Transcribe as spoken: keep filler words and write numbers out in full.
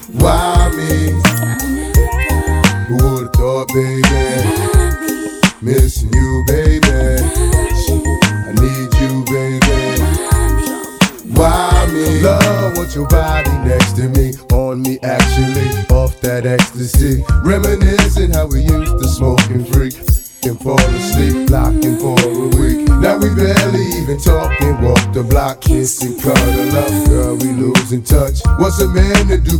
Why me? Who would've thought, baby? Missing you, baby. I need you, baby. Why me? Love, want your body next to me, on me actually, off that ecstasy. Reminiscing how we used to smoke and freak and fall asleep, blocking for a week. Now we barely even talk and walk the block, kiss and cuddle up. Girl, we losing touch. What's a man to do?